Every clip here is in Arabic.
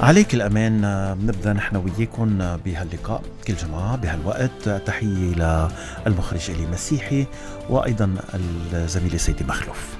عليك الأمان. بنبدأ نحن وياكم بهاللقاء كل جماعة بهالوقت. تحية للمخرج إلي مسيحي وأيضا الزميل سيدي مخلوف.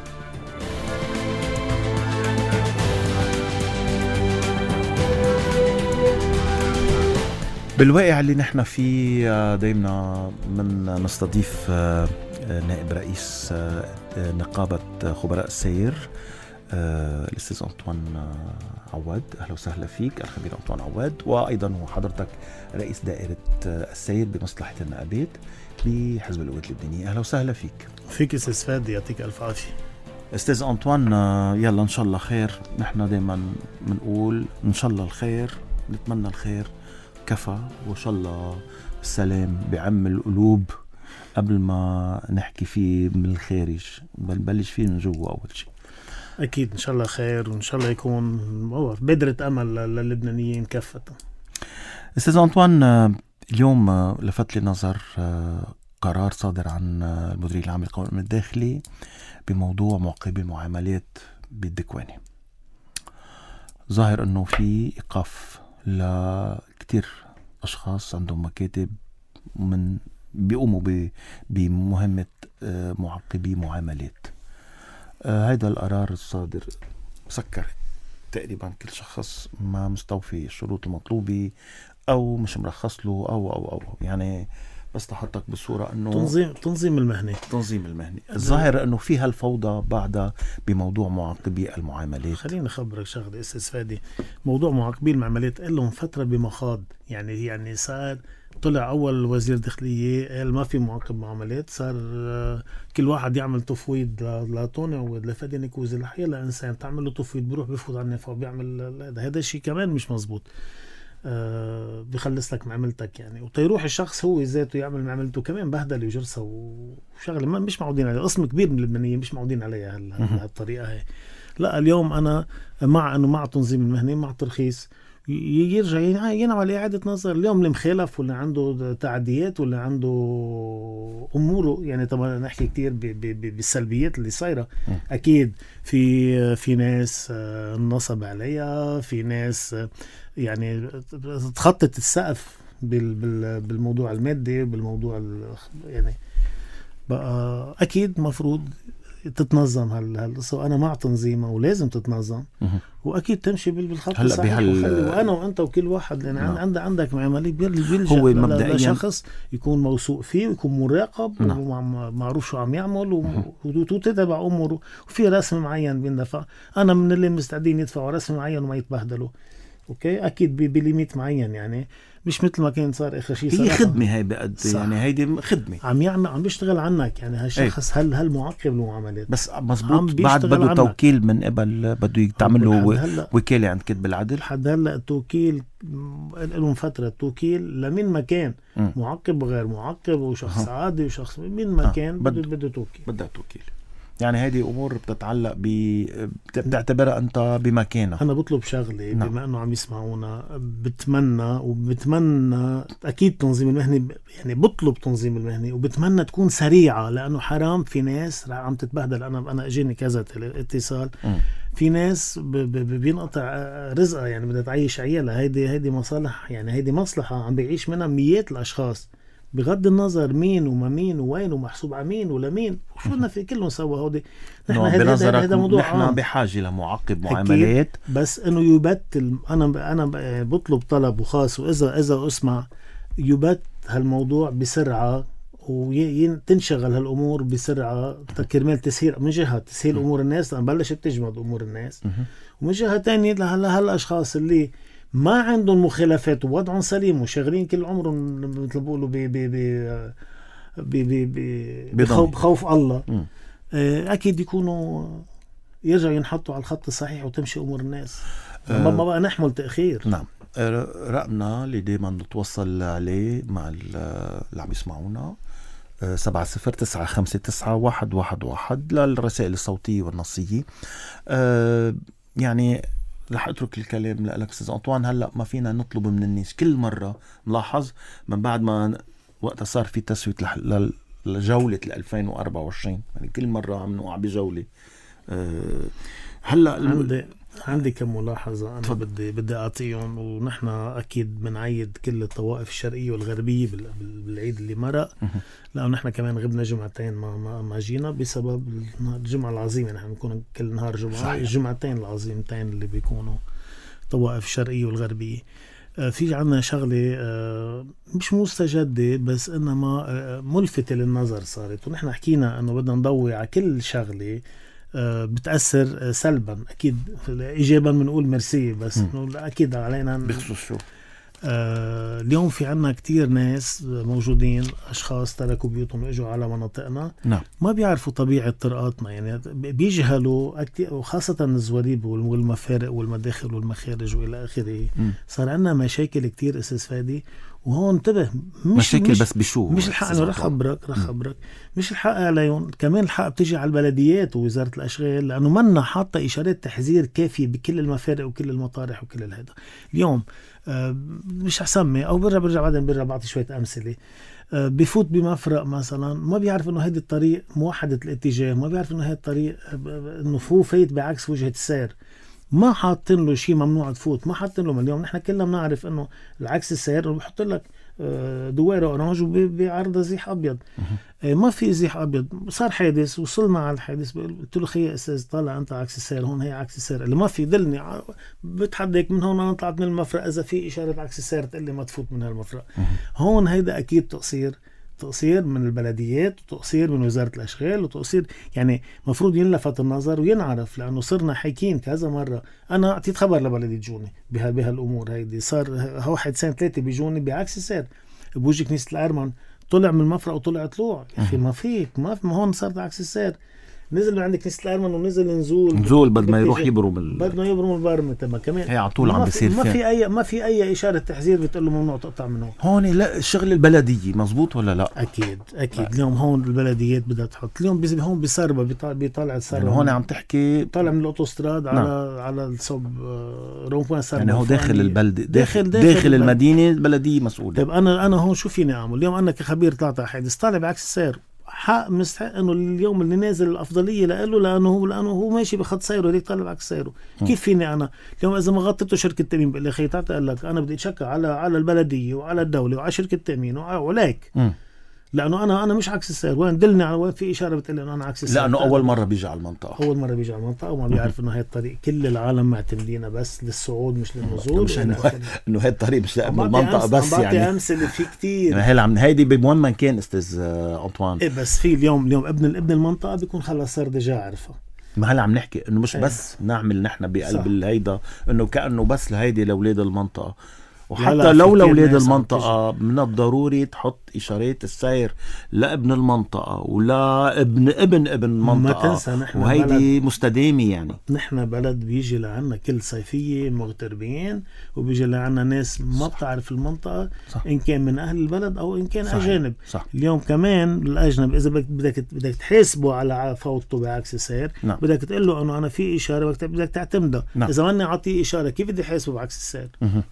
بالواقع اللي نحن فيه دايما من نستضيف نائب رئيس نقابة خبراء السير الأستاذ أنطوان عواد. أهلا وسهلا فيك الخبير أنطوان عواد، وأيضا هو حضرتك رئيس دائرة السير بمصلحة النقابات بحزب القوات اللبنانية. أهلا وسهلا فيك أستاذ فادي، يعطيك ألف عافية. أستاذ أنطوان، يلا إن شاء الله خير. نحن دايما بنقول إن شاء الله الخير، نتمنى الخير كفى، وإن شاء الله السلام بعم القلوب قبل ما نحكي فيه من الخارج، بلش فيه من جوا أول شيء. أكيد إن شاء الله خير، وإن شاء الله يكون بدرة أمل للبنانيين كافة. أستاذ أنطوان، اليوم لفت لي نظر قرار صادر عن المدير العام للقوائم الداخلي بموضوع معقبي المعاملات بالدكواني. ظاهر أنه في إيقاف لكتير أشخاص عندهم مكاتب من بيقوموا بمهمة معقبي معاملات. هيدا القرار الصادر سكر تقريبا كل شخص ما مستوفي الشروط المطلوبة أو مش مرخص له أو يعني بس تحطك بصورة أنه تنظيم المهني. الظاهر أنه في هالفوضى بعدها بموضوع معقبي المعاملات. خليني أخبرك شغلة أستاذ فادي، موضوع معقبي المعاملات لهم فترة بمخاض، يعني صار طلع أول وزير داخلية قال ما في معقب معاملات، صار كل واحد يعمل تفويض لطوني عواد لفادي نكوزي لحية لإنسان تعمل له تفويض بيروح بيفوض على النفع وبيعمل هذا الشيء كمان مش مزبوط. بيخلص لك معاملتك يعني، وتيروح الشخص هو ذاته يعمل معاملته كمان بهدله وجرسه وشغله مش معودين عليها. قسم كبير من اللبنانيين مش معودين عليها هالطريقه هي. لا اليوم انا مع تنظيم المهني، مع ترخيص يرجع ينعمل إعادة نظر. اليوم المخالف واللي عنده تعديات واللي عنده أموره، يعني طبعا نحكي كتير بالسلبيات اللي صايرة. أكيد في ناس نصب عليها، في ناس يعني تخطت السقف بالموضوع المادي، بالموضوع يعني بقى أكيد مفروض تتنظم هالقصة. أنا مع تنظيمها ولازم تتنظم وأكيد تمشي بالخط الصحيح. وأنا وأنت وكل واحد، لأن عندك معاملة بيلجأ هو مبدئيا شخص يكون موثوق فيه ويكون مراقب ومعروف شو عم يعمل وتتبع أموره، وفي رسم معين بيندفع. أنا من اللي مستعدين يدفعوا رسم معين وما يتبهدلوا. أوكي أكيد بليميت معين، يعني مش مثل ما كان صار آخر شيء. هي خدمة هاي بقد يعني هيدي خدمة عم بيشتغل عنك يعني هالشخص. هل معقب المعاملات بس مزبوط بعد بده توكيل من قبل، بده تعمل له وكالة عند كتب العدل. لحد هلا التوكيل لهم فترة توكيل لمن مكان معقب وغير معقب وشخص عادي وشخص من مكان بده توكيل. بدها توكيل يعني هذه أمور بتتعلق بتعتبرها أنت بمكانها. أنا بطلب شغلة بما أنه عم يسمعونا، بتمنى أكيد تنظيم المهني، يعني بطلب تنظيم المهني وبتمنى تكون سريعة، لأنه حرام في ناس عم تتبهدل. أنا أجيني كذا اتصال في ناس بينقطع رزقها، يعني بدها تعيش عيالها. هيدي مصالح، يعني هيدي مصلحة عم بيعيش منها مئات الأشخاص بغض النظر مين وما مين وين ومحسوب على مين ولا مين وشو بدنا في كلهم سوا. هودي نحن هذا موضوع نحن بحاجه لمعقب معاملات، بس انه يبت انا بطلب طلب وخاص، واذا اسمع يبت هالموضوع بسرعه وتنشغل هالامور بسرعه كرمال تسهيل، من جهه تسهيل امور الناس لان بلشت تجمد امور الناس، ومن جهه ثانيه هالاشخاص اللي ما عندهم مخالفات ووضعهم سليم وشغالين كل عمرهم مثل بيقولوا بخوف الله. أكيد يكونوا يرجعوا ينحطوا على الخط الصحيح وتمشي أمور الناس. ما بقى نحمل تأخير. نعم. رقمنا اللي دايما نتوصل عليه مع اللي عم يسمعونا 70959111 للرسائل الصوتية والنصية. يعني رح اترك الكلام لك استاذ أنطوان. هلا ما فينا نطلب من الناس كل مره، ملاحظ من بعد ما وقت صار في تسوية لجولة 2024 يعني كل مره عم نوقع بجوله. هلا عندي كم ملاحظة أنا بدي أعطيهم. ونحن أكيد بنعيد كل الطوائف الشرقية والغربية بالعيد اللي مرق، لأنه نحن كمان غبنا جمعتين ما جينا بسبب الجمعة العظيمة. نحن بنكون كل نهار جمعة. صحيح. الجمعتين العظيمتين اللي بيكونوا طوائف الشرقية والغربية. في عنا شغلة مش مستجدة بس إنما ملفتة للنظر صارت، ونحن حكينا إنه بدنا نضوي على كل شغلة بتأثر سلبا. أكيد إيجابا بنقول ميرسي، بس أكيد علينا بخصوص شو اليوم في عنا كتير ناس موجودين، أشخاص تركوا بيوتهم وإجوا على مناطقنا. نعم. ما بيعرفوا طبيعة طرقاتنا، يعني بيجهلوا وخاصة الزواريب والمفارق والمداخل والمخارج وإلى آخره. صار عنا مشاكل كتير أستاذ فادي. وهون انتبه، مشاكل بس بشو؟ مش الحق انه رح خبرك مش الحق عليهم، كمان الحق بتجي على البلديات ووزارة الأشغال، لأنه منا حاطة إشارات تحذير كافية بكل المفارق وكل المطارح وكل هذا. اليوم مش هسمي أو برجع بعدين بعطي شوية أمثلة. بفوت بمفرق مثلا ما بيعرف انه هيدي الطريق موحدة الاتجاه، ما بيعرف انه هيدي الطريق انه فايت بعكس وجهة السير، ما حاطين له شيء ممنوع تفوت، ما حاطين له. اليوم نحن كلنا بنعرف انه العكس السير بحط لك دويره اورانج وبعرضها زيح ابيض. ما في زيح ابيض، صار حادث وصلنا على الحادث، قلت له خي استاذ طالع انت عكس السير، هون هي عكس السير، اللي ما في دلني بتحدك من هون. انا طلعت من المفرق، اذا في اشاره عكس السير تقول لي ما تفوت من هالمفرق. هون هيدا اكيد تقصير من البلديات وتقصير من وزارة الأشغال وتقصير، يعني مفروض ينلفت النظر وينعرف، لأنه صرنا حاكين كذا مرة. أنا أعطيت خبر لبلدية جوني بهالأمور هيدي. صار واحد سنة 3 بيجوني بعكس السير بوجه كنيسة الأرمن، طلع من المفرق وطلع طلوع. يا أخي ما فيك، ما هون صار عكس السير. نزل من عند كنيسة الأرمن ونزل نزول بدل ما يروح يبرم يبرم البرمة. تمام كمان هي على طول عم بيصير. ما في أي إشارة تحذير بتقول له ممنوع تقطع منه هون. لا الشغل البلدية مزبوط ولا لا؟ أكيد. اليوم هون البلديات بدها تحط. اليوم هون بسربة بيطلع السربة، يعني هون عم تحكي طالع من الأوتوستراد على الصوب رومبوان سربة، يعني هو داخل البلدة، داخل المدينة البلدية مسؤولة. طيب أنا هون شو فيني أعمل اليوم؟ أنا كخبير طلعت حادث طالع بعكس السير، حق مستحق انه اليوم اللي نازل الافضليه له، لانه هو ماشي بخط سيره، هيك طالع بعكس سيره. كيف فيني انا اليوم اذا ما غطيته شركه تامين بقول لي اخي تعال اقول لك انا بدي اتشكى على البلديه وعلى الدوله وعلى شركه تامين وليك، لانه انا مش عكس السير. وين دلني على وين في اشاره بتقول لي انه انا عكس السير، لانه اول مره بيجي على المنطقه، وما بيعرف انه هاي الطريق كل العالم معتمدينها بس للصعود مش للنزول، مش انه هاي الطريق مش للمنطقه بس. يعني امثله في كتير. هيدي بوين ما كان استاذ انطوان. بس في اليوم ابن المنطقه بيكون خلص صار ديجا عارفها. ما هلا عم نحكي انه مش بس نعمل نحن بقلب الهيدا انه كانه بس لهيدي لاولاد المنطقه، وحتى لو لأولاد المنطقة من الضروري تحط إشارات السير لابن المنطقة ولا ابن المنطقة. ما تنسى نحن وهيدي مستدامة. يعني نحن بلد بيجي لعنا كل صيفية مغتربين، وبيجي لعنا ناس ما بتعرف المنطقة. صح. إن كان من أهل البلد أو إن كان أجانب. صح. اليوم كمان الأجنب إذا بدك تحاسبه على فوته بعكس السير، نعم. بدك تقول له أنه أنا في إشارة بدك تعتمدها. نعم. إذا ما أعطيه إشارة كيف بدي حاسبه بعكس السير؟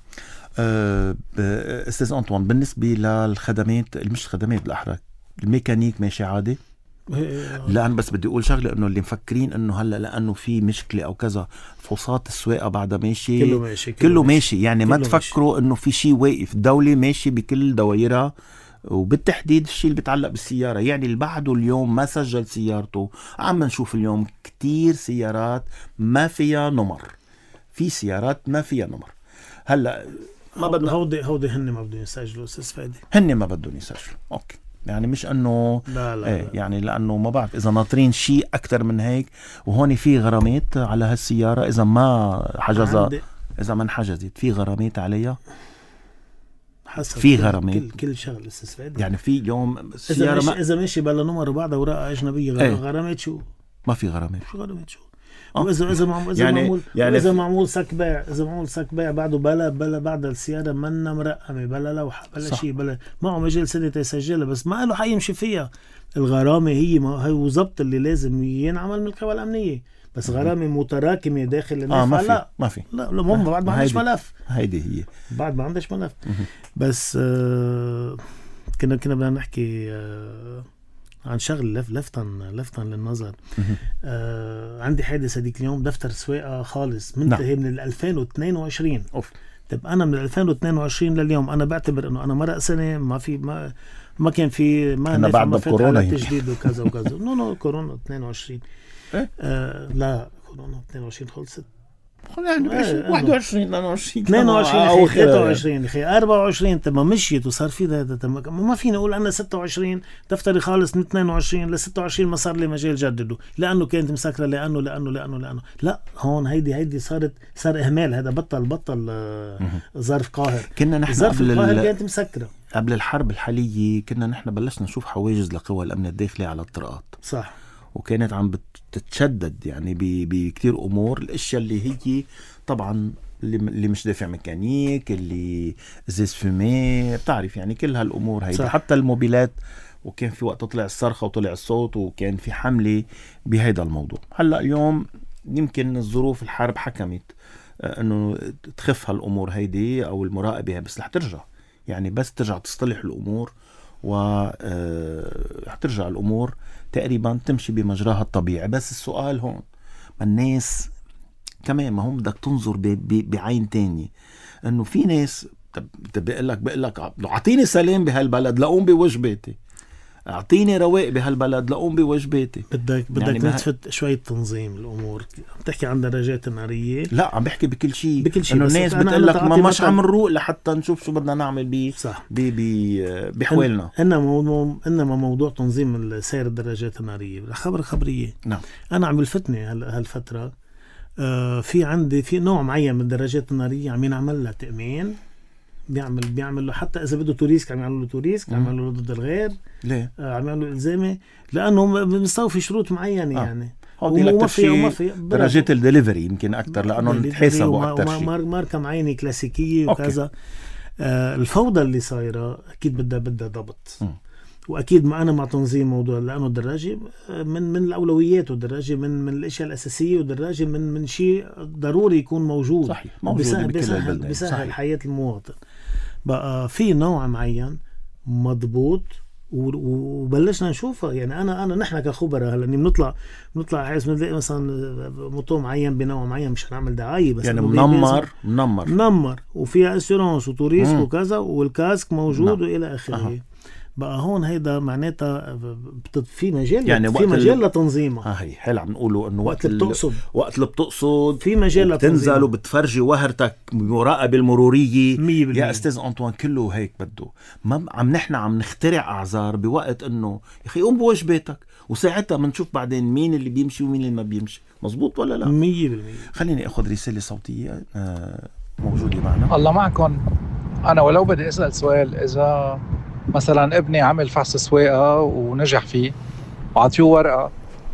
استاذ أنطوان، بالنسبة للخدمات مش خدمات بالأحرى، الميكانيك ماشي عادي؟ لأن بس بدي أقول شغلة، إنه اللي مفكرين إنه هلا لأنه في مشكلة أو كذا فحوصات السواقة بعدها ماشي، كله ماشي. يعني ما تفكروا إنه في شيء واقف. الدولة ماشي بكل دوايرها، وبالتحديد الشيء اللي بيتعلق بالسيارة. يعني اللي بعده اليوم ما سجل سيارته، عم نشوف اليوم كتير سيارات ما فيها نمر، في سيارات ما فيها نمر. هلا ما بدنا هودي هن ما بدهم يسجلوا استاذ فادي، هن ما بدهم يسجلوا. اوكي، يعني مش انه لا. يعني لانه ما بعرف اذا ناطرين شيء اكثر من هيك. وهون في غرامات على هالسياره اذا ما حجزت، اذا ما انحجزت في غرامات عليها حسب في غرامات كل شغله استاذ فادي. يعني في يوم السياره اذا ماشي بلا نمر وبعدها اوراق اجنبيه غرامات شو؟ ما في غرامات. شو غرامات شو؟ إذا معمول سك بيع بعده بلا بعد السيارة منا مرقمة بلا لوحة بلا شيء، بلا معه مجال سنة يسجلها، بس ما له حق يمشي فيها. الغرامة هي وظبط اللي لازم ينعمل من القوى الأمنية، بس غرامة متراكمة داخل النافعة لا ما في لا هم بعد ما عندش ملف. هيدي هي بعد ما عندش ملف. بس كنا بدنا نحكي عن شغل لفتا للنظر. عندي حادث هذيك اليوم، دفتر سواقة خالص منتهي من 2022. طب أنا من 2022 لليوم أنا بعتبر إنه أنا مرق سنة ما كان في ما نافع ما فتح على التجديد وكذا وكذا. نو كورونا 22. لا كورونا 22 خلصت. 21 22 22 23 اخي 24 تما مشيت وصار في ما فيني اقول انا 26 دفتري خالص من 22 ل 26 ما صار لي مجال جدده لانه كانت مسكره لانه لا هون هيدي صار اهمال. هذا بطل ظرف قاهر. كنا نحن ظرف القاهر كانت مسكره قبل الحرب الحاليه. كنا نحن بلشنا نشوف حواجز لقوى الامن الداخلي على الطرقات، صح، وكانت عم بتتشدد يعني بكتير أمور. الأشياء اللي هي طبعا اللي مش دافع ميكانيك، اللي ازاز فومي، بتعرف يعني كل هالأمور هيدا، حتى الموبيلات. وكان في وقت طلع الصرخة وطلع الصوت وكان في حملة بهيدا الموضوع. هلأ اليوم يمكن الظروف الحرب حكمت أنه تخف هالأمور هيدي أو المراقبة، بس رح ترجع يعني بس ترجع تصطلح الأمور وحترجع الأمور تقريبا تمشي بمجراها الطبيعي. بس السؤال هون ما الناس كمان ما هم بدك تنظر بعين تاني، انه في ناس بقول لك اعطيني سلام بهالبلد لأقوم بواجباتي، اعطيني رواق بهالبلد لأقوم بواجباتي. بدك يعني نتفت شوية تنظيم الامور. بتحكي عن درجات النارية؟ لا عم بحكي بكل شيء. انه الناس بتقول لك ما مش عم نروق لحتى نشوف شو بدنا نعمل بحوالنا. انما موضوع تنظيم سير الدرجات النارية خبرية. نعم. انا عم يلفتني هالفترة في نوع معين من الدرجات النارية عم ينعمل لها تأمين. بيعمل له حتى اذا بده توريسك عم يعملوا له توريسك، عم يعملوا له ضد الغير. ليه؟ عم يعملوا الزامي لانه بنستوفي شروط معينه. يعني وما في درجات الدليفري يمكن اكثر لانه بتحسبوا اكثر شيء. ماركه معينه كلاسيكيه وكذا. الفوضى اللي صايره اكيد بدها ضبط. واكيد ما انا مع تنظيم موضوع، لانه الدراجه من الاولويات، والدراجه من الاشياء الاساسيه، والدراجه من شيء ضروري يكون موجود. صحيح. بيسهل حياه المواطن. بقى في نوع معين مضبوط وبلشنا نشوفها. يعني انا نحن كخبراء هلا بنطلع حيث بنلاقي مثلا موتور معين بنوع معين، مش هنعمل دعايه بس يعني منمر وفيها اسيرونس وتوريسك وكذا والكاسك موجود والى اخره. بقى هون هيدا معناتها في مجال، يعني في مجال لتنظيمها. هي حلو عم نقوله انه وقت اللي بتقصد في مجال لتنزل وبتفرجي وهرتك مراقبة المرورية 100%. يا استاذ أنطوان كله هيك بده. ما نحن عم نخترع اعذار بوقت انه يا اخي قوم بواجباتك، وساعتها بنشوف بعدين مين اللي بيمشي ومين اللي ما بيمشي. مزبوط ولا لا؟ 100%. خليني اخذ رسالة صوتية موجودة معنا. الله معكم. انا ولو بدي اسأل سؤال، اذا مثلا ابني عمل فحص سواقة ونجح فيه وعطيه ورقة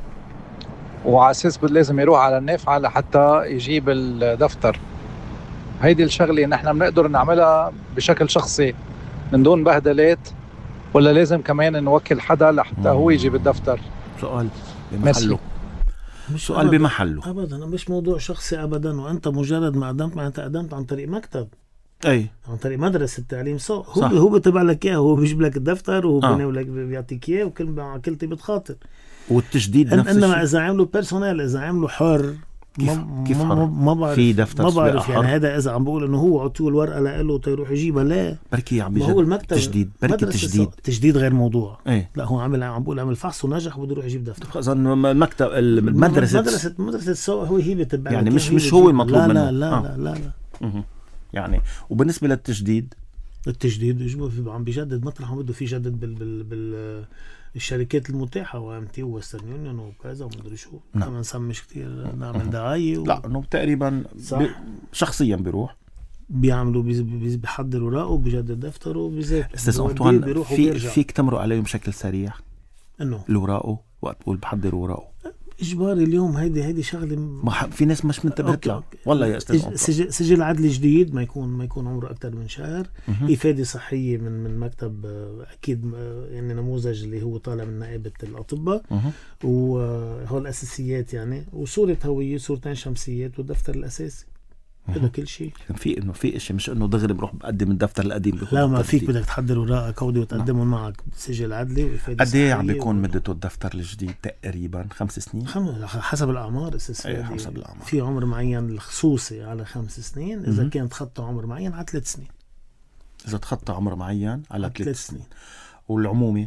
وعلى اساس لازم يروح على النافعة لحتى يجيب الدفتر، هيدي الشغلة نحن بنقدر نعملها بشكل شخصي من دون بهدلات، ولا لازم كمان نوكل حدا لحتى هو يجيب الدفتر؟ سؤال بمحله. مش سؤال بمحله ابدا، مش موضوع شخصي ابدا. وانت مجرد ما قدمت معناتها قدمت عن طريق مكتب، اي عن طريق مدرسة تعليم سوق. هو بيتبع لك اياه، هو بيجيب لك الدفتر وبيناولك بيعطيك اياه وكل طيبة خاطر. والتجديد نفس الشيء. انما اذا عملوا بيرسونال، اذا عملوا حر، كيف ما بعرف في دفتر ما بعرف يعني. هذا اذا عم بقول انه هو عطيه الورقه له تيروح يجيبها، لا بركي عم بيجد. هو المكتب تجديد، بركي تجديد غير موضوع. لا هو عم بقول عمل فحص ونجح وبده يروح يجيب دفتر. اذا المكتب مدرسه السوق هي بتبع يعني مش هو المطلوب منه. لا يعني. وبالنسبه للتجديد، عم بيجدد مطرح ما بده في جدد الشركات المتاحة، وامتي ووسترن يونيون وكذا ومدري شو. ما نسمش كتير نعمل دعاية لا انه تقريبا شخصيا بيروح بيعملوا بيحضر وراءه بيجدد دفتره وبيذاكر. استاذ أنطوان فيك تمرق عليهم بشكل سريع انه الوراءه وقت بقول بحضر وراءه اجباري اليوم. هيدي شغله في ناس مش منتبهت لها والله يا استاذ. سجل عدلي جديد ما يكون عمره اكثر من شهر. افاده صحيه من مكتب اكيد، يعني نموذج اللي هو طالع من نائبه الاطباء، وهول الاساسيات يعني، وصوره هويه، صورتين شمسيات، والدفتر الاساسي. له كل شيء. في إشي مش إنه دغري بروح بقدم الدفتر القديم. لا ما فيك، بدك تحضر وراء كودي وتقدمهم معك سجل عدلي وإفادة قد ايه عم بيكون مدته الدفتر الجديد؟ تقريبا 5 سنين حسب الأعمار. حسب الأعمار. في عمر معين الخصوصي على 5 سنين، إذا كان تخطى عمر معين على 3 سنين. إذا تخطى عمر معين على 3 سنين. والعمومي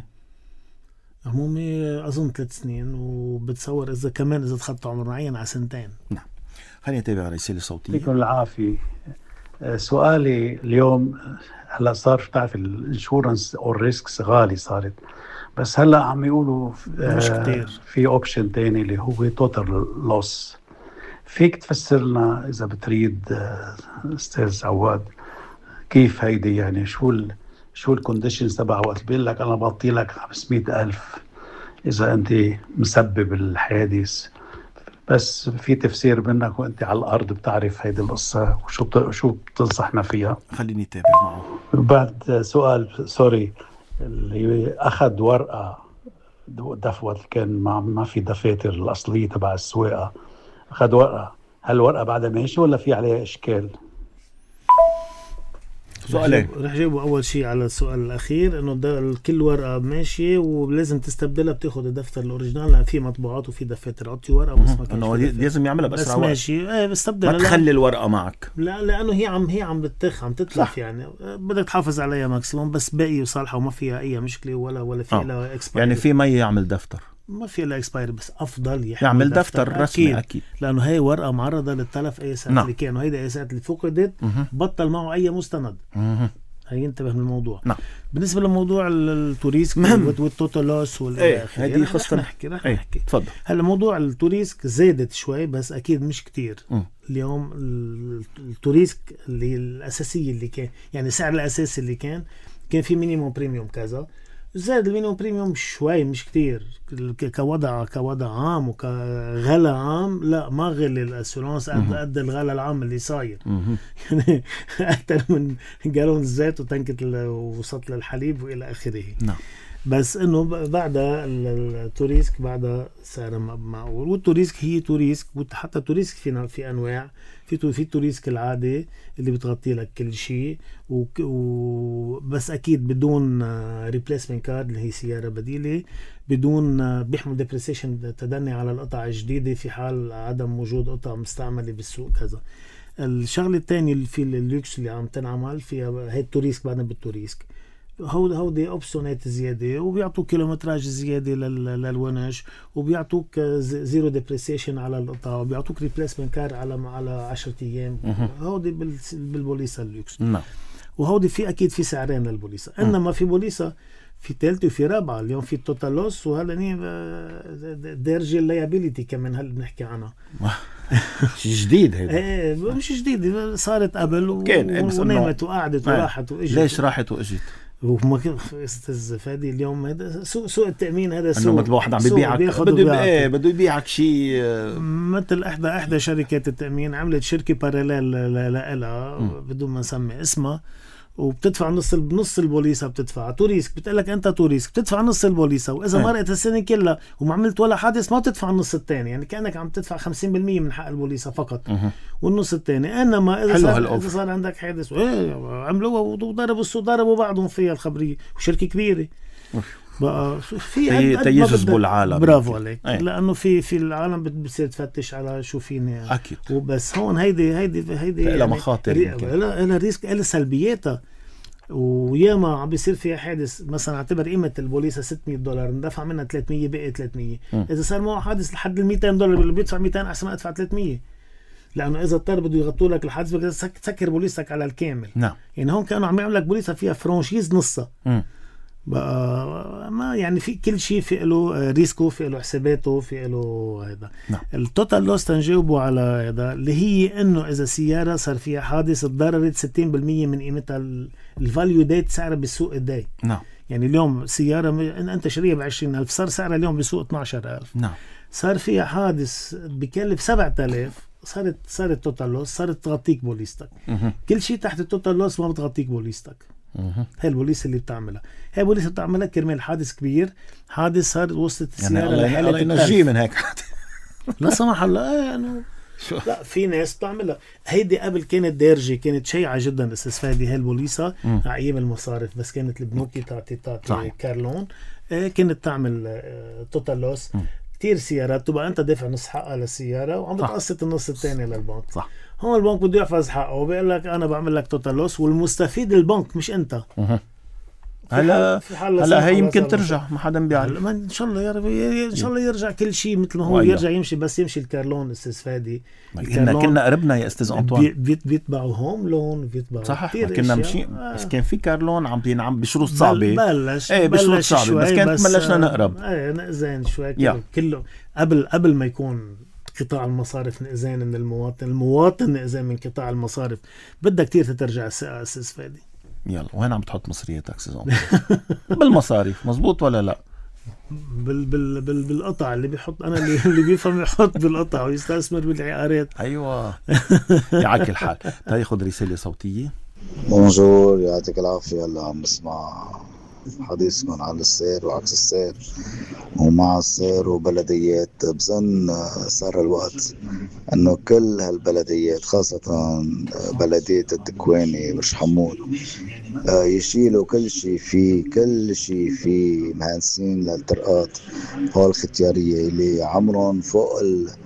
أظن 3 سنين، وبتصور إذا تخطى عمر معين على 2 سنين. نعم. خلينا نتابع رسالة صوتية. يكون العافية. سؤالي اليوم، هلا صار بتعرف الانشورنس او الريسكس غالي صارت، بس هلا عم يقولوا مش كتير. في اوبشن تاني اللي هو توتال لوس. فيك تفسر لنا اذا بتريد استاذ عواد كيف هيدي؟ يعني شو الكونديشنز تبع وقت بيقول لك انا بعطي لك 500,000 اذا انت مسبب الحادث، بس في تفسير منك وانت على الارض بتعرف هيدي القصه وشو بتنصحنا فيها؟ خليني اتابع معه. بعد سؤال سوري، اللي اخذ ورقه دفوت كان ما في دفاتر الاصليه تبع السواقه، اخذ ورقه، هل الورقه بعدها ماشي ولا في عليها اشكال؟ سؤالين رح جاوب. اول شيء على السؤال الاخير، انه كل ورقه ماشيه ولازم تستبدلها، بتاخذ الدفتر الاوريجينال لان في مطبوعات وفي دفاتر. عطي ورقه بس ما انه لازم يعملها بس ماشي بستبدلها، ما تخلي الورقه معك. لا لانه هي عم تتلف، يعني بدك تحافظ عليها ماكسيموم، بس باقي وصالحه وما فيها اي مشكله ولا في لها اكسباير. يعني في مي يعمل دفتر ما في لها اكسباير، بس افضل يعمل دفتر رسمي اكيد، لانه هي ورقه معرضه للتلف. ايسات اللي كانوا هيدا ايسات اللي فقدت بطل معه اي مستند. هي انتبه من الموضوع. بالنسبه لموضوع التوريسك والتوتال لوس هذه خاصه رح نحكي. تفضل. هلا موضوع التوريسك زادت شوي بس اكيد مش كتير. اليوم التوريسك اللي الاساسيه اللي كان، يعني السعر الاساسي اللي كان في مينيموم بريميوم كذا، زاد المينيموم بريميوم شوي مش كتير كوضع عام وكغلا عام. لا ما غلي الاسورانس قد الغلا العام اللي صاير. يعني اكثر من جالون الزيت وتنكة وسط الحليب والى اخره. بس انه بعدها التوريسك بعدها سعر معقول. والتوريسك هي توريسك، وحتى التوريسك في انواع. في التوريسك العادي اللي بتغطي لك كل شيء بس اكيد بدون ريبليسمنت كارد اللي هي سياره بديله، بدون بيحمل ديبريسيشن تدني على القطع الجديده في حال عدم وجود قطع مستعمله بالسوق كذا. الشغله الثانيه اللي في اللوكس اللي عم تنعمل فيها هي التوريسك. بعدين بالتوريسك هودي اوبسونات زياده، وبيعطوك كيلومتراج زياده للونش، وبيعطوك زيرو ديبريسيشن على القطع، وبيعطوك ريبليسمنت كار على 10 ايام. هودي بالبوليسا اللوكس. وهودي في اكيد في سعرين للبوليسا. انما في بوليسا في ثالثه وفي رابعه. اليوم في التوتال لوس، وهلا درجه اللايبيليتي كمان هل بنحكي عنها. جديد هيدا؟ مش جديد، صارت قبل ونامت وقعدت وراحت واجت. ليش راحت واجت؟ وما كان استاذ فادي اليوم هذا سوق التأمين. هذا سوق انه مثل واحد عم بيبيعك بده يبيعك شيء مثل احدى شركات التأمين عملت شركة باراليل لها بدون ما نسمي اسمها، وبتدفع نص البوليسة. بتدفع توريسك، بتقلك انت توريسك بتدفع نص البوليسة، واذا مرقت السنة كلها وما عملت ولا حادث ما بتدفع النص الثاني. يعني كأنك عم تدفع 50% من حق البوليسة فقط والنص الثاني. انما اذا صار عندك حادث عملوها وضربوا السوق، ضربوا بعضهم فيها الخبرية، وشركة كبيرة بقى في تيجذبوا العالم. برافو عليك. لانه في العالم بتصير تفتش على شو فيني اكيد. وبس هون هيدي لها مخاطر، لها ريسك، لها سلبياتها. وياما عم بيصير فيها حادث مثلا اعتبر قيمه البوليسه $600 ندفع منها 300 بقي 300. اذا صار معه حادث لحد $200 اللي بيدفع 200 احسن ما ادفع 300. لانه اذا اضطر بده يغطوا لك الحادث بدك تسكر بوليسك على الكامل. يعني هون كانوا عم يعمل لك بوليسه فيها فرانشيز نصها. بقى ما يعني في كل شيء في له ريسكو، في له حساباته، في له هذا. التوتال لوس تنجاوبوا على هذا اللي هي انه اذا سياره صار فيها حادث تضررت 60% من قيمتها الفاليو ديت سعرها بالسوق الداي. يعني اليوم سياره انت شاريها ب20,000 صار سعرها اليوم بالسوق 12,000. صار فيها حادث بكلف 7,000 صارت توتال لوس، صارت تغطيك بوليستك. كل شيء تحت التوتال لوس ما بتغطيك بوليستك. هاي البوليس اللي بتعملها، هاي بوليس بتعملها كرمال حادث كبير، حادث صار وصلت السيارة يعني الله ينجيه من هيك. لا سمح الله. يعني لا في ناس بتعملها. هيدي قبل كانت دارجة، كانت شيعة جدا استاذ فادي هاي البوليصة على ايام المصارف، بس كانت البنوك تعطي كارلون، كانت تعمل توتال لوس كتير سيارات، تبقى انت دافع نص حقها للسيارة وعم بتقسط النص الثاني للبنك. صح. هون البنك بده يحفظ حقه وبيقول لك انا بعمل لك توتال لوس، والمستفيد البنك مش انت. هلا هي يمكن ترجع، ما حدا بيعرف. ان شاء الله يا رب، ان شاء الله يرجع كل شيء مثل ما هو يرجع يمشي، بس يمشي الكارلون استاذ فادي. كنا قربنا يا استاذ انطوان، بيتبعوا هوم لون، بيتبعوا صح، كنا ماشي بس كان في كارلون عم بشروط صعبه، بلش بشروط صعبه، بس كانت بلشنا نقرب نأذن شوي كله قبل ما يكون قطاع المصارف نأذان من المواطن نأذان من قطاع المصارف. بدها كتير تترجع الثقة استاذ فادي. يلا وين عم بتحط مصرياتك سيزون؟ بالمصاريف مزبوط ولا لا؟ بالقطع اللي بيحط، انا اللي بيفهم يحط بالقطع ويستثمر بالعقارات. ايوه يعك الحال. تاخذ رساله صوتيه. بونجور، يعطيك العافيه. هلا عم بسمع حديثكم عن السير وعكس السير ومع السير وبلديات. بظن صار الوقت انه كل هالبلديات خاصة بلدية الدكواني برج حمود يشيلوا كل شيء فيه مهندسين للطرقات هول الختيارية اللي عمرهم فوق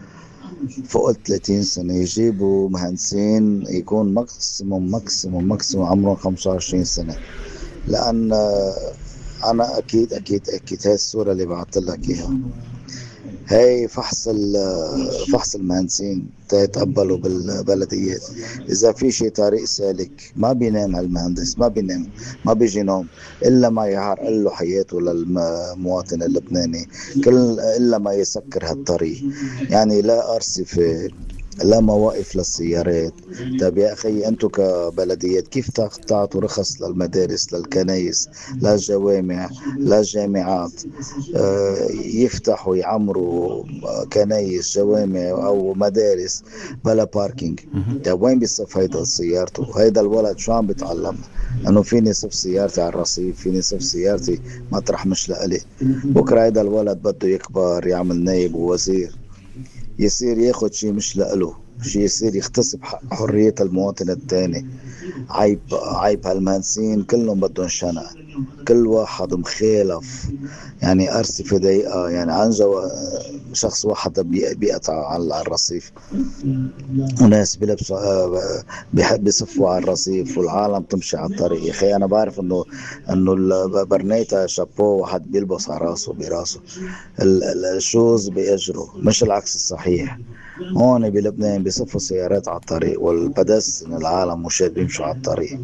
ال 30 سنة، يجيبوا مهندسين يكون ماكسيموم عمرهم 25 سنة. لأن أنا أكيد هاي الصورة اللي بعثت لك إياها، هاي فحص المهندسين تيتقبلوا بالبلديات. إذا في شيء طريق سالك ما بينام هالمهندس، ما بيجي نوم إلا ما يعرقل له حياته للمواطن اللبناني، إلا ما يسكر هالطريق. يعني لا أرصفة، لا مواقف للسيارات. طيب يا أخي أنتوا كبلديات كيف تعطوا رخص للمدارس، للكنايس، للجوامع، للجامعات يفتحوا يعمروا كنايس، جوامع أو مدارس بلا باركينج؟ طيب وين بيصف هيدا سيارته؟ هيدا الولد شو عم بيتعلم؟ أنه فيني صف سيارتي على الرصيف، فيني صف سيارتي مطرح مش لإلي. بكرة هيدا الولد بده يكبر يعمل نايب ووزير، يصير ياخد شيء مش لإله، شيء يصير يغتصب حرية المواطن الثاني. عيب هالمهندسين كلهم بدهم شنق، كل واحد مخالف. يعني أرصفة ضيقة، يعني عن شخص واحد بيقطع على الرصيف، وناس بيلبسوا بيصفوا على الرصيف والعالم تمشي على الطريق. يا أخي أنا بعرف إنه برنيتا شابو واحد بيلبس على راسه براسه، الشوز بيأجروا، مش العكس الصحيح. هون بلبنان بيصفوا سيارات على الطريق والبدس العالم مشات بيمشوا على الطريق.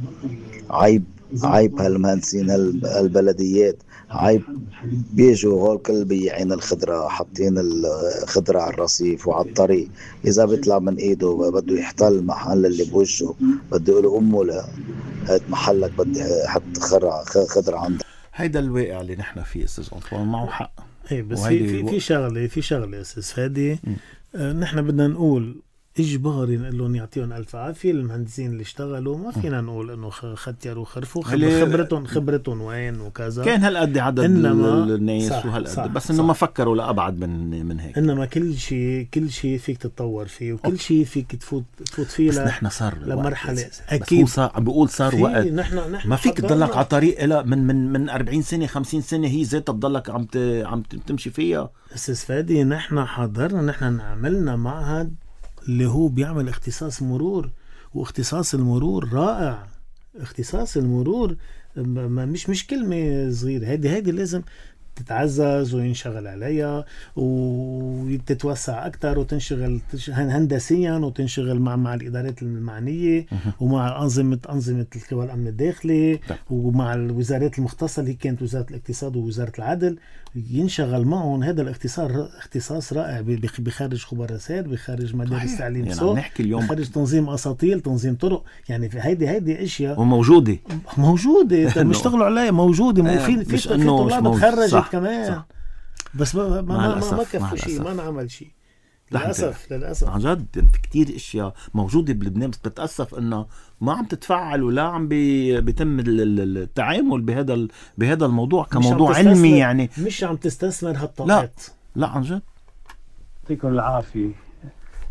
عيب هالمهندسين البلديات، عيب. بيجوا هول كل بيعين الخضرة، حاطين الخضرة على الرصيف وعلى الطريق. إذا بيطلع من إيده بده يحتل محل اللي بوجهه، بده يقول أمه لا هاد محلك بدي حط خضرة عندك. هيدا الواقع اللي نحن فيه استاذ انطوان، معه حق. بس في شغله استاذ فادي، نحن بدنا نقول اجباري نقول لهم يعطيهم الف عافيه. المهندسين اللي اشتغلوا ما فينا نقول انه ختيروا خرفوا، خبرتهم وين وكذا. كان هالقد عدد الناس وهالقد، بس انه ما فكروا لابعد من هيك. انما كل شيء فيك تتطور فيه، وكل شيء فيك تفوت فيه. بس نحن صار لمرحله اكيد. بس هو عم بقول صار وقت نحن ما فيك تضلك على طريق من 40 سنه 50 سنه هي ذاتها تضلك عم تمشي فيها. استاذ فادي نحن حضرنا، نحن عملنا معهد اللي هو بيعمل اختصاص مرور، واختصاص المرور رائع. اختصاص المرور مش كلمة صغيرة، هيدي لازم تتعزز وينشغل عليها وتتوسع أكتر وتنشغل هندسيا وتنشغل مع الإدارات المعنية ومع أنظمة الأمن الداخلي ومع الوزارات المختصة اللي كانت وزارة الاقتصاد ووزارة العدل، ينشغل معهم. هذا اختصاص رائع، بخارج خبراء سير، بخارج مدارس تعليم سوق، بخارج تنظيم أساطيل، تنظيم طرق. يعني هيدي أشياء وموجودة بيشتغلوا عليها، موجودة. في طلاب تخرجت كمان صح. بس ما كفوا شيء، ما نعمل شيء للأسف. عن جد في كتير اشياء موجودة بلبنان، بس بتأسف انه ما عم تتفعل ولا عم بيتم التعامل بهذا الموضوع كموضوع علمي. يعني مش عم تستثمر هالطاقات. لا عن جد. يعطيكم العافية.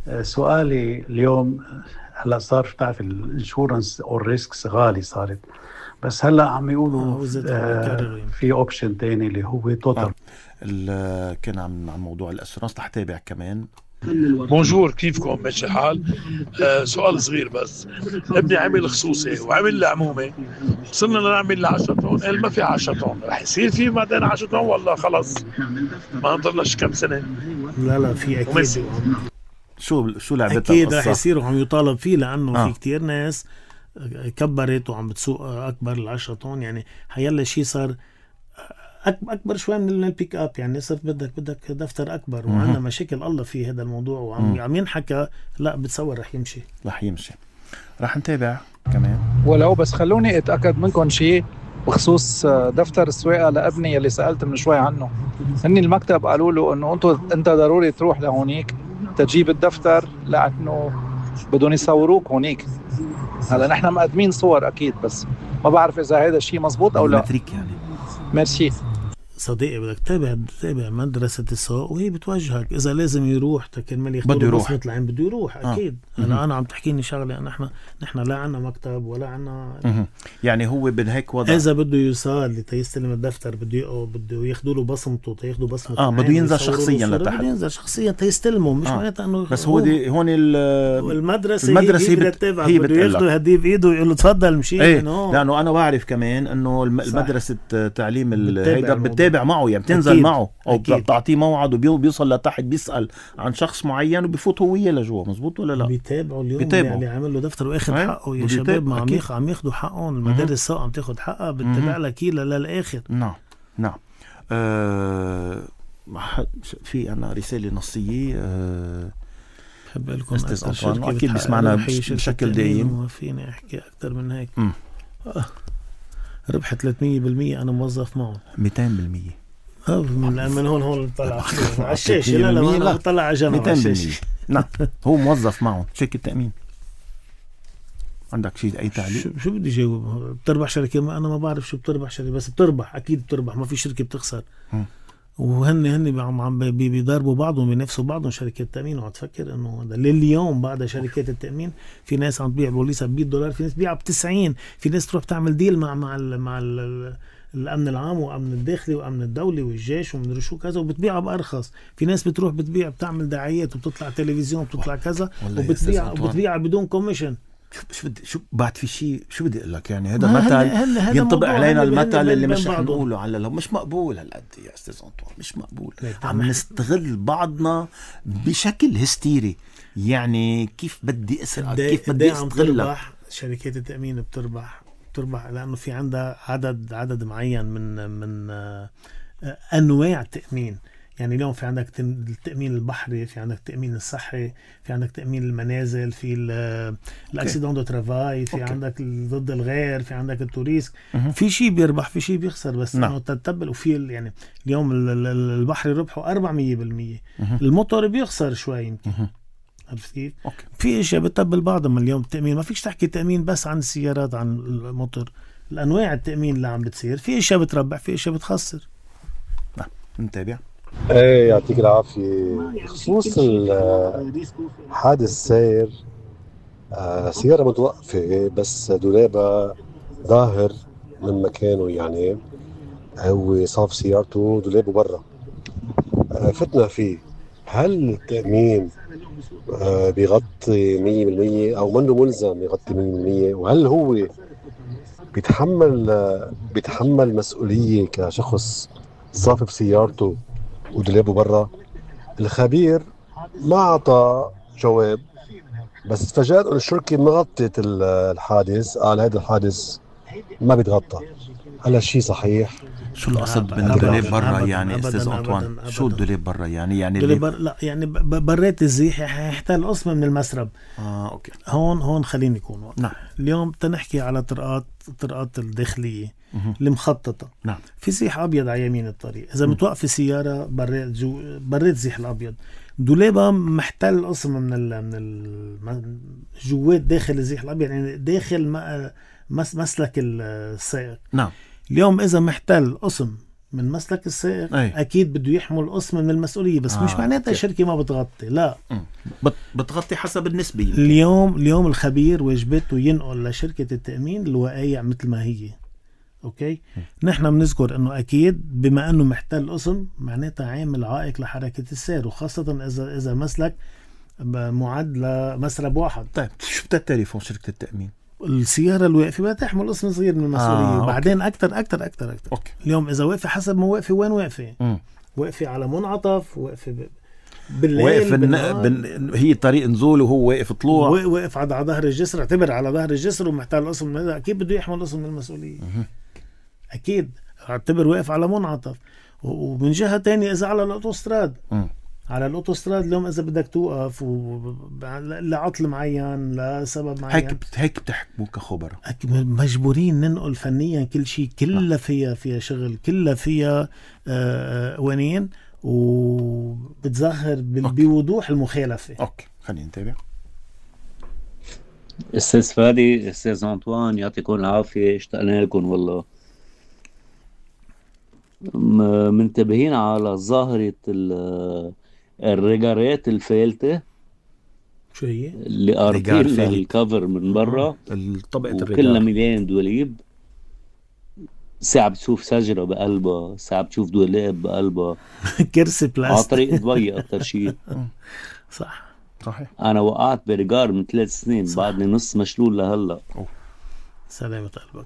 سؤالي اليوم، هلا صار بتعرف الانشورنس او الريسكس غالي صارت، بس هلا عم يقولوا في اوبشن تاني اللي هو توتال. كان عن موضوع الاسورانس رح تابع كمان. بونجور، كيفكم؟ ماشي الحال؟ سؤال صغير بس. ابني عمل خصوصي وعمل لعمومة، صرنا نعمل ل 10 طن، قال ما في 10 طن، رح يصير في بعدين 10 طن ولا خلص ما نضلناش كم سنة؟ لا في اكيد. شو لعبتها؟ اكيد رح يصيروا عم يطالب فيه، لانه في كتير ناس كبرت وعم بتسوق اكبر ال10 طن. يعني هيلا شيء صار اكبر شوي من البيك اب، يعني صرت بدك دفتر اكبر، وعندنا مشاكل الله في هذا الموضوع، وعم ينحكى. لا بتصور رح يمشي. رح نتابع كمان. ولو بس خلوني اتاكد منكم شيء بخصوص دفتر السواقه لابني اللي سالت من شوي عنه. هني المكتب قالوا له انه انت ضروري تروح لهونيك تجيب الدفتر، لانه بدهم يصوروك هونيك. هلا نحن مقدمين صور اكيد، بس ما بعرف اذا هذا الشيء مزبوط او لا. يعني ميرسي صديقي، بدك تتابع مدرسة السواقة وهي بتوجهك. إذا لازم يروح كرمال ياخذ بصمة العين بده يروح أكيد. أنا عم تحكيني شغلة، نحن لا عنا مكتب ولا عنا يعني هو بهيك وضع. إذا بده يوصل لتيستلم الدفتر بده ياخذوا له بصمته، تياخذوا بصمة بده ينزل شخصيا لتحت، بده ينزل شخصيا تيستلمه. مش معناتها إنه بس هو هون المدرسة هي بده ياخذوا هديه بإيده ويقول له تفضل مشي. لأنه أنا بعرف كمان إنه المدرسة تعليم هيدا بتتابع معه، يعني بتنزل أكيد. معه او بتعطيه موعد وبيوصل لتحت بيسأل عن شخص معين وبفوت هو لجوا. مزبوط ولا لا؟ بيتابعوا اليوم اللي عمل له دفتر واخذ حقه. يا شباب ما عم ياخذوا حقهم. المدارس السوق عم تاخذ حقها، بتتابع لك للاخر. نعم. في عنا رسالة نصية بحب لكم استاذ أنطوان، اكيد بيسمعنا بشكل دايم. ما فيني احكي اكثر من هيك. ربح 300%، انا موظف معهم 200%. من هون طلع على الشاشة. لا أنا طلع على جنب على الشاشة. نعم هو موظف معه شركة تأمين. عندك شيء أي تعليق؟ شو بدي جاوب؟ بتربح شركة؟ ما أنا ما بعرف شو بتربح شركة، بس بتربح أكيد بتربح، ما في شركة بتخسر. وهن عم بيضربوا بعضهم، بينافسوا بعضهم شركات التأمين. وعم تفكر إنه لليوم بعد شركات التأمين في ناس عم تبيع بوليسها $100، في ناس بيع ب90، في ناس تروح تعمل ديل مع الأمن العام وأمن الداخلي وأمن الدولي والجيش ومدري شو كذا، وبتبيعها بأرخص. في ناس بتروح بتبيع بتعمل دعايات وبتطلع تلفزيون وبتطلع كذا، وبتبيع بدون كوميشن. شو بعد في شيء شو بدي اقول لك؟ يعني هذا مثل ينطبق علينا المثل اللي مش رح نقوله على لو مش مقبول هالقد يا استاذ أنطوان، مش مقبول. عم نستغل بعضنا بشكل هستيري. يعني كيف بدي اسرقك، كيف بدي استغلك. شركات التأمين بتربح لأنه في عندها عدد معين من أنواع التأمين. يعني اليوم في عندك التأمين البحري، في عندك التأمين الصحي، في عندك تأمين المنازل، في الأكسيدون دو ترافاي، في عندك ضد الغير، في عندك التوريسك. في شيء بيربح في شيء بيخسر، بس انه تتبل. وفي يعني اليوم البحري ربحوا 400%، الموتور بيخسر شوي يمكن. عرفت كيف؟ في اشياء بتتبل بعضهم. اليوم التأمين ما فيش تحكي تأمين بس عن السيارات، عن الموتور. الأنواع التأمين اللي عم بتصير، في اشياء بتربح في اشياء بتخسر. نتابع. ايه يعطيك العافية. بخصوص حادث سير، سيارة متوقفة بس دولابها ظاهر من مكانه، يعني هو صاف سيارته دولابه برا، فتنا فيه. هل التأمين بيغطي 100% أو منه ملزم يغطي 100%؟ وهل هو بيتحمل مسؤولية كشخص صافي بسيارته ودولابه برا؟ الخبير ما أعطى جواب، بس تفاجأت أن الشركة مغطت الحادث، قال هذا الحادث ما بيتغطى. هل هالشي صحيح؟ شو القصد من الدولاب برا يعني استاذ أنطوان؟ شو الدولاب برا يعني لا يعني برات الزيح يحتل قسم من المسرب. اوكي. هون خليني يكون واضح. نعم. اليوم تنحكي على طرقات الداخلية المخططة. نعم. في زيح أبيض على يمين الطريق. إذا متوقف السيارة برات زيح الأبيض، دولابها محتل قسم من جوات داخل الزيح الأبيض، يعني داخل مسلك السائق. نعم. اليوم إذا محتل قسم من مسلك السائق، أكيد بده يحمل قسم من المسؤولية، بس مش معناتها الشركة ما بتغطي. لا، بتغطي حسب النسبة. اليوم الخبير واجبته ينقل لشركة التأمين الوقايع مثل ما هي. اوكي، نحن بنذكر انه اكيد بما انه محتل اسم معناتها عامل عائق لحركة السير، وخاصة اذا مسلك معد لمسرب واحد. طيب شو بدها التليفون شركة التأمين؟ السيارة الواقفة بدها تحمل اسم صغير من المسؤولية. بعدين أكتر. أوكي. اليوم إذا واقفة حسب ما واقفة، وين واقفة؟ واقفة على منعطف، واقفة بالليل، هي طريق نزول وهو واقف طلوع، واقف على ظهر الجسر، اعتبر على ظهر الجسر ومحتاج اسم، أكيد بده يحمل اسم من المسؤولية. أكيد اعتبر واقف على منعطف. ومن جهة تانية إذا على الأوتوستراد، على الأوتوستراد اليوم إذا بدك توقف لعطل معين لسبب معين، هيك بتحكموا كخبراء. مجبورين ننقل فنيا كل شيء، كلها فيها شغل، كلها فيها قوانين، وبتظهر بوضوح المخالفة. أوكي، خلينا نتابع. أستاذ فادي، أستاذ أنطوان، يعطيكم العافية، اشتقنا لكم والله. منتبهين على ظاهرة الريجارات الفالتة. شو هي؟ اللي قارطين الكفر من برا، الطبقة وكلها مليان دوليب. ساعة بتشوف سجرة بقلبها، ساعة بتشوف دولاب بقلبها. كرسي بلاستيك على طريق دبي أكتر شيء. صح. أنا وقعت بريجار من 3 سنين، بعدني نص مشلول لهلا. سلامة قلبك.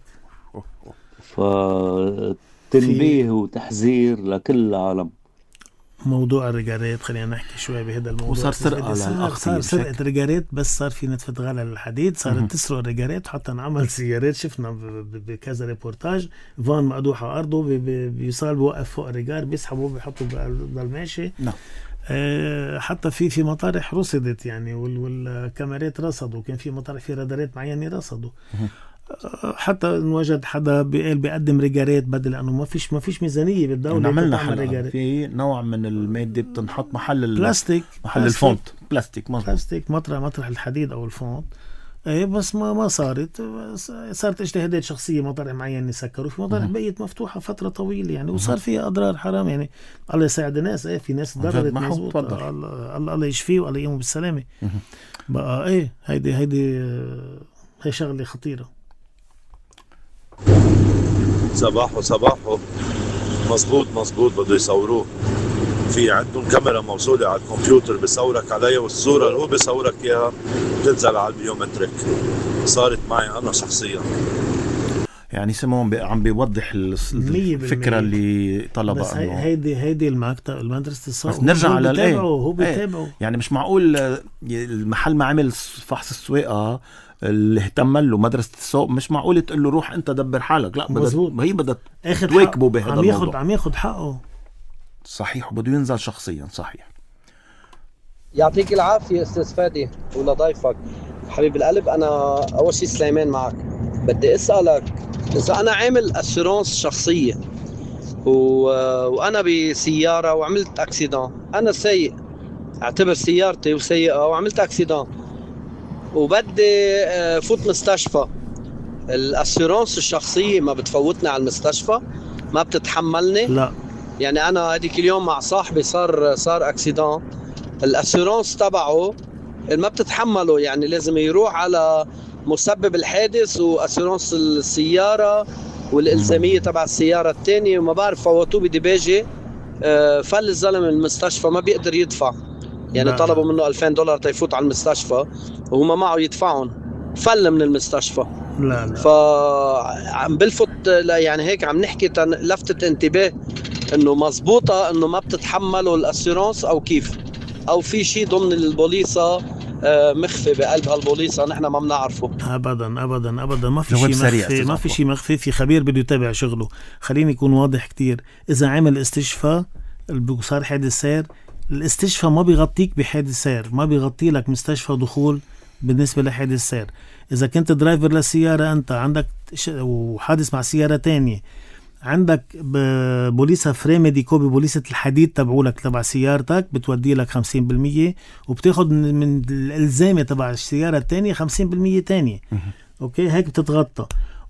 تنبيه وتحذير لكل العالم. موضوع الرجالات خلينا نحكي شوي بهذا الموضوع. وصار سرقة صار سرقة رجالات، بس صار في نتفة غلا للحديد، صارت تسرق رجالات حتى نعمل سيارات. شفنا بكذا ريبورتاج فان مقدوح على أرضه، بيصال بوقف فوق الرجال، بيسحبوه بيحطوا بالماشي. حتى في مطارح رصدت يعني، والكاميرات رصدوا، كان في مطارح في رادارات معينة رصدوا. حتى نوجد حدا بيقدم ريجارات بدل، لانه ما فيش ميزانيه بالدوله. عملنا حلقه في نوع من الماده بتنحط محل البلاستيك، محل الفونت بلاستيك مطرح الحديد او الفونت. بس ما صارت اجتهادات شخصيه، مطارح معين سكروا، في مطارح بقيت مفتوحه فتره طويله يعني، وصار فيها اضرار حرام يعني. الله يساعد الناس. في ناس ضررت مزبوط. الله يشفيه والله يقوم بالسلامه. بقى هيدي هي شغله خطيره. صباحو مزبوط بده يصوروه. في عندهم كاميرا موصولة على الكمبيوتر بيصورك عليها، والصورة اللي هو بيصورك اياها بتنزل على البيومتريك. صارت معي انا شخصيا. يعني سمون عم بيوضح الفكرة اللي طلبها. بس هيدي المدرسة السواقة. نرجع على الايه، هو بيتابعه. يعني مش معقول المحل ما عمل فحص السواقة اللي اهتم له مدرسة السوق، مش معقول تقول له روح انت دبر حالك. لا، هي بدها تواكبه بهذا الموضوع. عم ياخد حقه. صحيح، وبده ينزل شخصيا. صحيح. يعطيك العافية أستاذ فادي ولضيفك حبيب القلب. أنا أول شيء سليمان معك. بدي أسألك إذا أنا عامل أسيرانس شخصية وأنا بسيارة وعملت أكسيدان، أنا سيء، اعتبر سيارتي وسيئة وعملت أكسيدان، وبدي فوت مستشفى، الأسيرانس الشخصية ما بتفوتني على المستشفى؟ ما بتتحملني؟ لا. يعني أنا هذيك اليوم مع صاحبي صار أكسيدان، الأسيرانس تبعه ما بتتحمله، يعني لازم يروح على مسبب الحادث وأسيرانس السيارة والإلزامية تبع السيارة الثانية، وما بعرف فوتوه بدباجة. فل الزلمة المستشفى ما بيقدر يدفع، يعني طلبوا منه $2000 تيفوت على المستشفى وهما معه يدفعون، فل من المستشفى. لا. فعم بلفت يعني هيك عم نحكي لفتة انتباه انه مزبوطة انه ما بتتحملوا الاسيرانس، او كيف، او في شيء ضمن البوليصة مخفي بقلب هالبوليصة نحن ما بنعرفه. ابدا ما في شيء مخفي، ما في شيء مخفي. في خبير بده يتابع شغله. خليني يكون واضح كتير. اذا عمل استشفاء صار حادث سير، الاستشفاء ما بيغطيك بحادث سير، ما بيغطي لك مستشفى دخول بالنسبة لحادث سير. إذا كنت درايفر للسيارة أنت عندك وحادث مع سيارة تانية، عندك بوليسة فريميديكو ببوليسة الحديد تبعولك تبع سيارتك، بتودي لك 50%، وبتاخد من الإلزامة تبع السيارة التانية 50% تانية. أوكي، هيك بتتغطى.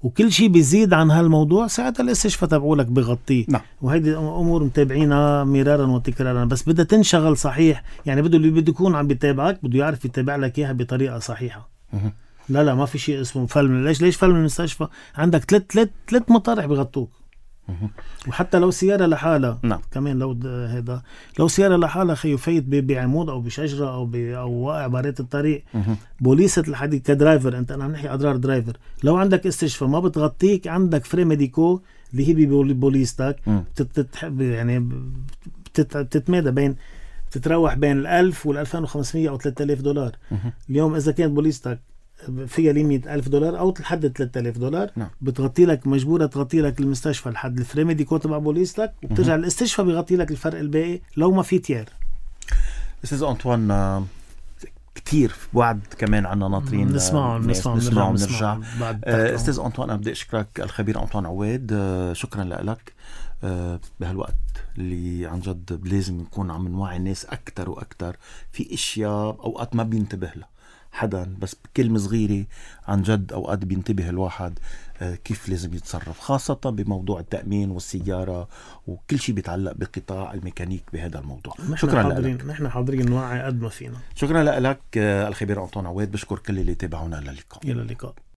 وكل شيء بيزيد عن هالموضوع ساعتها الاستشفاء تبعولك بغطيه. نعم. وهيدي امور متابعينها مرارا وتكرارا، بس بدها تنشغل صحيح. يعني اللي بده يكون عم بيتابعك بده يعرف يتابع لك اياها بطريقه صحيحه. لا ما في شيء اسمه فل. ليش فل من المستشفى؟ عندك ثلاث مطارح بغطوك. وحتى لو سيارة لحالها. نعم. كمان لو سيارة لحالها خيو فايت بعمود او بشجرة او واقع باريت الطريق، بوليسة الحديد كدرايفر، انت انا عم نحكي اضرار درايفر، لو عندك استشفاء ما بتغطيك، عندك فري ميديكو اللي هي ببوليستك يعني بتتمادى بين، تتراوح بين 1000 وال2500 او $3000. اليوم اذا كانت بوليستك فيها ليميت $1000 او لحد $3000. نعم. بتغطي لك، مجبوره تغطي لك المستشفى لحد الفري ميديكو تبع بوليستك، وبترجع الاستشفاء بيغطي لك الفرق الباقي لو ما في تيار. استاذ أنطوان، كتير وعد كمان عنا ناطرين نسمعه ونرجع. استاذ أنطوان، أنا بدي أشكرك الخبير أنطوان عواد، شكرا لك بهالوقت اللي عن جد لازم نكون عم نوعي الناس أكتر وأكتر في إشياء أوقات ما بينتبه لها حدا، بس بكلمة صغيرة عن جد أوقات بينتبه الواحد كيف لازم يتصرف، خاصة بموضوع التأمين والسيارة وكل شيء بيتعلق بقطاع الميكانيك بهذا الموضوع. شكرا لك. نحن حاضرين نوعي قد ما فينا. شكرا لك الخبير أنطوان عواد. بشكر كل اللي تابعونا. إلى اللقاء.